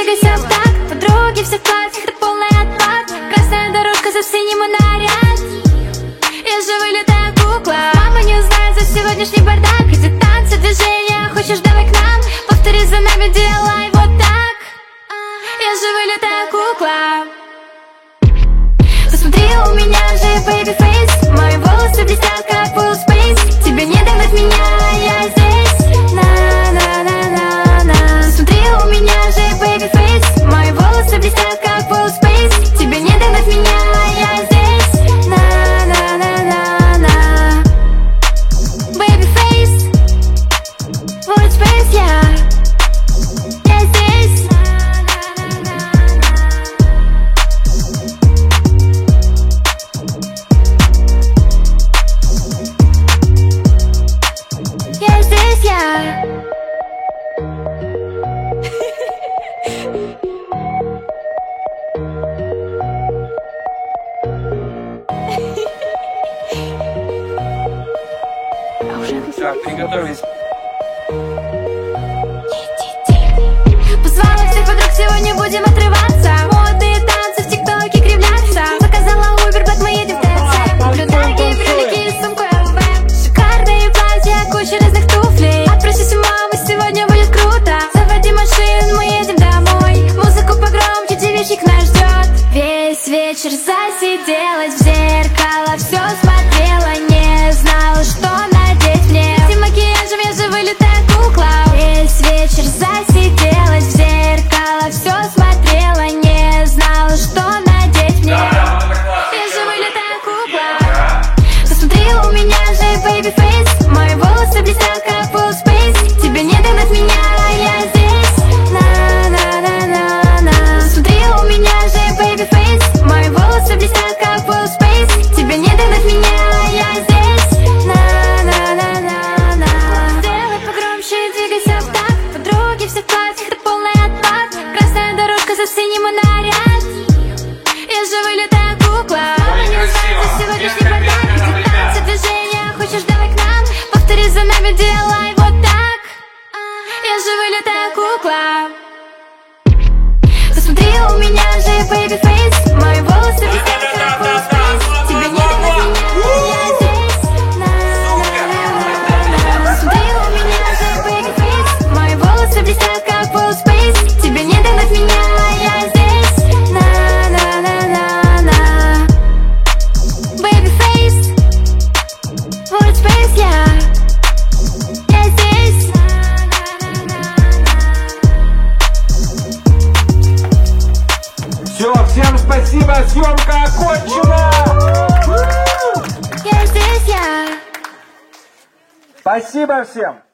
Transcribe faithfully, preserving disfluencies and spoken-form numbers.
двигайся в такт. Подруги все в платьях, это полный отпад. Красная дорожка за синим и наряд. Я же вылетаю кукла. Мама не узнает за сегодняшний бардак. Эти танцы, движения, хочешь давай к нам. Повтори за нами, делай вот так. Я же вылетаю кукла. Посмотри, у меня же baby face. Мои волосы блестят, как full space. Тебе не догнать меня, я здесь. На-на-на-на-на. Смотри, у меня же baby face. Мои волосы блестят, как full space. Тебе не догнать меня, я здесь. На-на-на-на-на. Baby face. Full space, я. Я здесь. Я здесь, я. Так, приготовились. Позвала всех подруг, сегодня будем отрываться. Модные танцы в тиктоке кривляться. Заказала Uber, Black, мы едем в ТЦ. Наблюдаю брелики и сумку эл вэ. Шикарные платья, куча разных туфлей. Отпросись у мамы, сегодня будет круто. Заводи машину, мы едем домой. Музыку погромче, девичник нас ждет. Весь вечер засиделась в зеркало, все смотрела, не знала, что надеть мне. Этим макияжем я же вылетаю кукла. Весь вечер засиделась в зеркало, все смотрела, не знала, что надеть мне. Я же вылетаю кукла. Посмотри, у меня же baby face. Мои волосы блестят, как full space. Тебе не догнать меня, я здесь. На-на-на-на-на. Смотри, у меня же baby face. Мои волосы блестят, как full space. Тебе не догнать меня, я здесь. На-на-на-на-на. Сделай погромче, двигайся в такт. Подруги все в платьях, это полный отпад. Красная дорожка за синим и наряд. Я же вылетаю кукла. Мама не узнает за сегодняшний бардак. Эти танцы, движения, хочешь давай к нам. Повтори за нами, делай вот так. Я же вылетаю кукла. Посмотри, у меня же baby face. Мои волосы блестят, как full space. Тебе не догнать меня, я здесь. На-на-на-на-на. Смотри, у меня же baby face. Мои волосы блестят, как full space. Тебе не догнать меня, я здесь. На-на-на-на-на. Baby face. Full space, я. Я здесь. Все, всем спасибо, съемка окончена. Я здесь, я. Спасибо всем.